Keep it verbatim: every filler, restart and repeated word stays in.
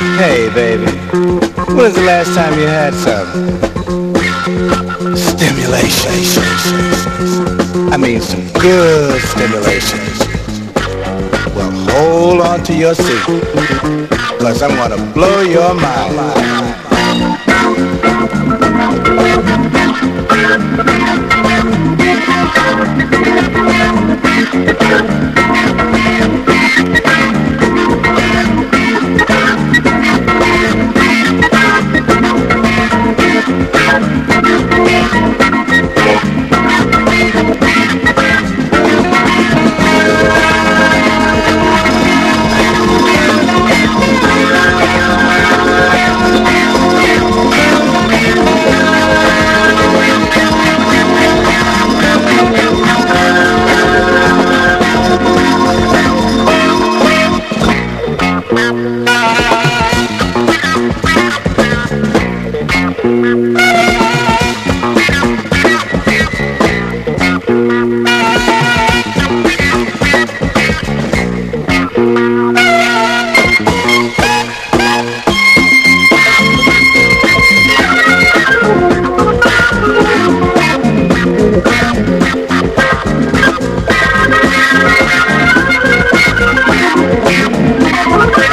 Hey, baby, when was the last time you had some stimulation? I mean some good stimulation. Well, hold on to your seat, cause I'm gonna blow your mind.